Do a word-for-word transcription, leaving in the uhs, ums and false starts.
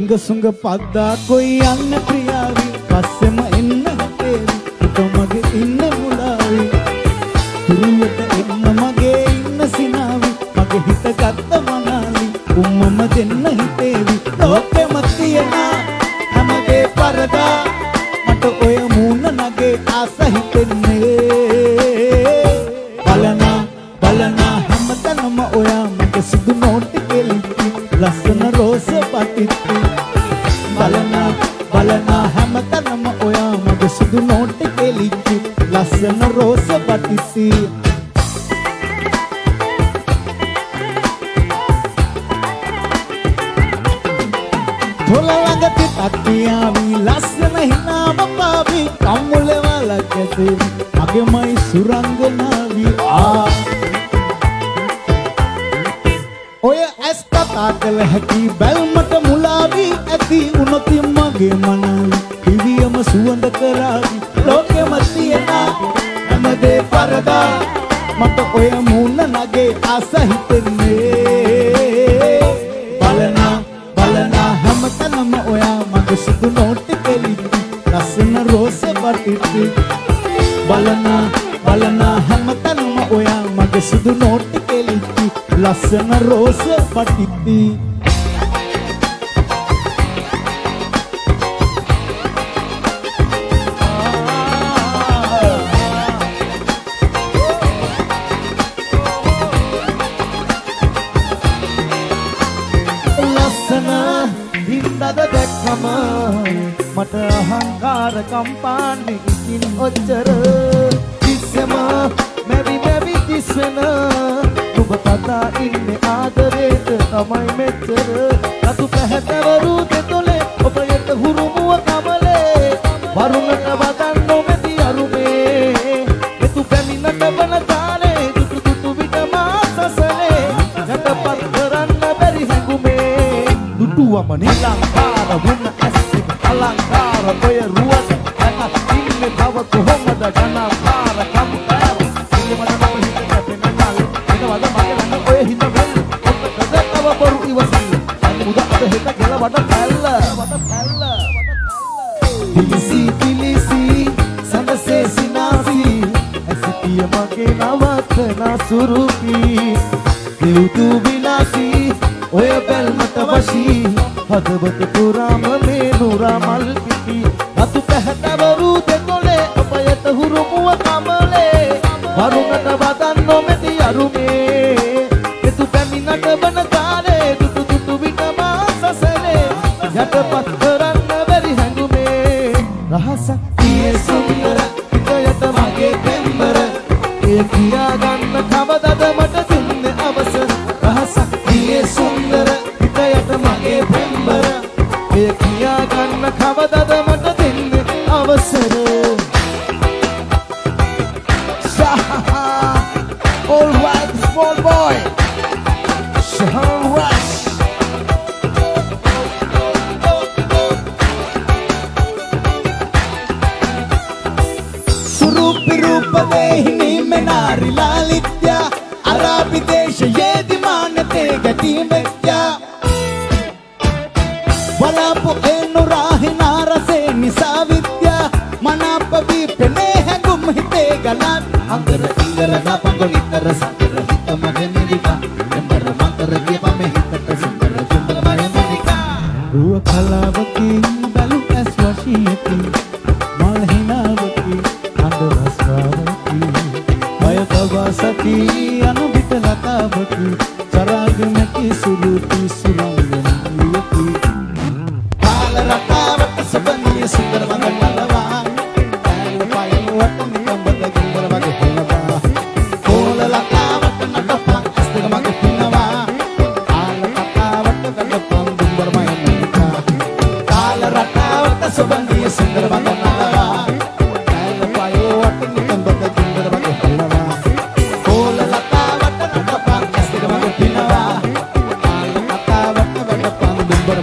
හිඟ සුඟ පද්දා කොයි යන්න ප්‍රියාවි පස්සෙම එන්න හිතේවි හිත මගේ ඉන්න මුලාවි තුරුවට එන්න මගේ ඉන්න සිනාවි මගේ හිත ගත්ත මනාලි උම්මම දෙන්න හිතේවි ලෝකෙම තියෙන හැමදේ පරදා මට ඔය මූණ නගේ ආස හිතෙන්නේ බලනා බලනා හැමතැනම ඔයා මගේ සුදු නෝටි කෙලිච්චි ලස්සන රෝස පටිච්චි බලනා බලනා හැමතැනම ඔයා මගේ සුදු නෝටි කෙලිච්චි ලස්සන රෝස පටිච්චි තොල ළඟට තත්තියාවි ලස්සන හිනාම පාවි කම්මුල වලක් ඇසෙවි මගේමයි සුරංගනාවි ආ ඔය ඇස් කතා කළ හැකි බැල්මට මුලාවි ඇති උනොති මගේ මනාවි පිවියම සුවඳ කරාවි ලෝකෙම තියෙන හැමදේ පරදා මට ඔය මූණ නගේ ආස හිතෙන්නේ බලනා බලනා හැමතැනම ඔයා මගේ සුදු නෝටි කෙලිච්චි ලස්සන රෝස පටිච්චි බලනා බලනා හැමතැනම ඔයා මගේ සුදු නෝටි කෙලිච්චි ලස්සන රෝස පටිච්චි මට අහංකාර කම්පාන්නේ ඉතින් ඔච්චර කිස්සම මැවි මැවි කිස්සන ඔබ කතා ඉන්නේ ආදරේට තමයි මෙච්චර රතු පැහැතවරු දෙතොලේ ඔබ යට හුරුමුව කමලේ වරුණට වදන් නොමැති අරුමේ එතු පැමිණට වන කාලේ දුටු දුටු විට මාසසලේ යටපත් කරන්න බැරි හැඟුමේ දුටුවම නිලංකාර වුණ අලංකාර ඔය රුවද නැත් ඉන්නේ තව කොහොමද ජනපාර කම්කාර ඉන්නේ මට නම් හිත කැපෙන නල් එනවද මගේ ළඟ ඔය හිත වෙල් ඔන්න කදතව බරු ඉවසිල්ල අන්න මුදා අද හිත කියලා වඩ පැල්ල වඩ පැල්ල දිලිසි දිලිසි සඳසේ සිනාසි ඇසිතිය මගේ නවත්තන සුරුපි දිව්තු විලාසි ඔය බැල්මට වශී හදවත පුරාම මේ නුරා මල් පිටි රතු පැහැතවරු දෙතොලේ ඔබ යට හුරුමුව කමලේ වරුණට වදන් නොමැති අරුමේ එතු පැමිණට වන කාලේ දුටු දුටු විට මාසසලේ යටපත් කරන්න බැරි හැඟුමේ රහසක් තියේ සුන්දර හිතයට මගේ පෙම්බර ඒ කියා ගන්න කවදද මට දුන්නේ අවසර රහසක් තියේ සුන්දර හිතයට මගේ පෙම්බර ඒ කියා ගන්න කවදද මට දෙන්නේ අවසර all right small boy Shahan Rush Surupi rupa dehini menari lalitya Arabi deshaye dimanate gati metya Walapu enu rahina rase nisa vidya Manapavi pene hangum hite galat Angara ingara na pangolitara sangara hita mahenidika Embara mantara kipa me hitata sangara jumbala mahenidika Ruwa kalavati balu aswashiyati Malhinavati andavaswavati Mayatavasati anubitalatavati Saragmati suruti suranganiyati Ratavat sabaniya sundar mangalava Kala payu watni kambada gimbara mage helava Kola latavat natapang astiga mage pinava Kala ratavat natapang gimbara mage nika Kala ratavat sabaniya sundar mangalava Kala payu watni kambada gimbara mage helava Kola latavat natapang astiga mage pinava Kala ratavat natapang gimbara